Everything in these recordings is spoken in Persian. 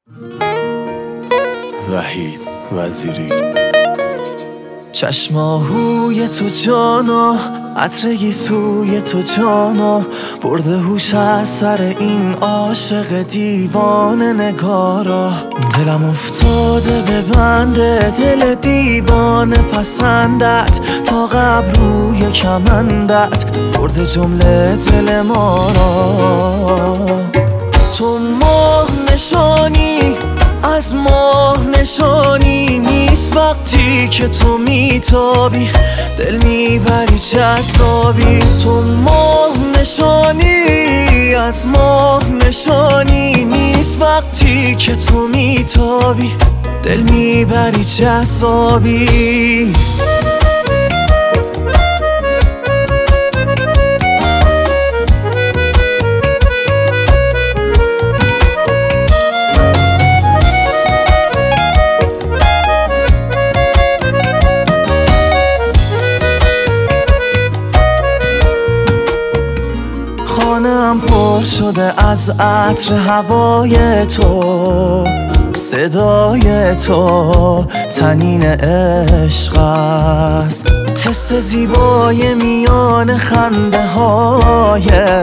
وحید وزیری. چشماهوی تو جانا، عطر سوی تو جانا، برده هوش از سر این عاشق دیوانه نگارا. دلم افتاده به بنده، دل دیوانه پسندت، تا قبل روی کمندت برده جمله دل ما را. تو ماه نشانی از ماه نشانی نیست، وقتی که تو میتابی دل میبری جذابی. تو ماه نشانی از ماه نشانی نیست، وقتی که تو میتابی دل میبری جذابی. خانه‌ام پر شده از عطر هوای تو، صدای تو طنین عشق است، حس زیبای میان خنده های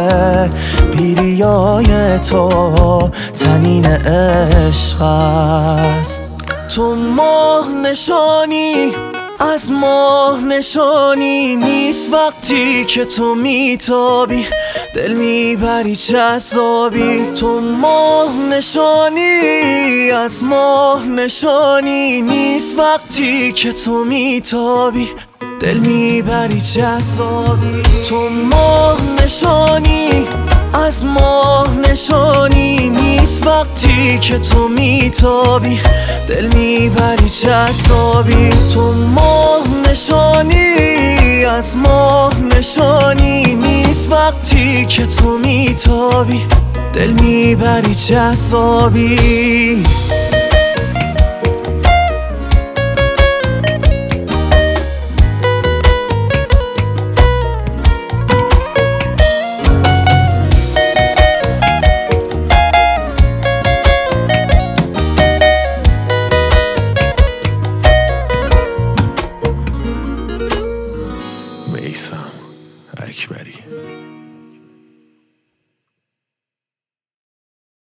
بیریای تو طنین عشق است. تو ماه نشانی از ماه نشانی نیست، وقتی که تو میتابی دل میبری جذابی. تو ماه نشانی از ماه نشانی نیست، وقتی که تو میتابی دل میبری جذابی. تو ماه نشانی از ماه نشانی نیست، وقتی که تو میتابی دل میبری جذابی. تو ماه نشانی از ماه نشانی نیست، وقتی که تو میتابی دل میبری جذابی.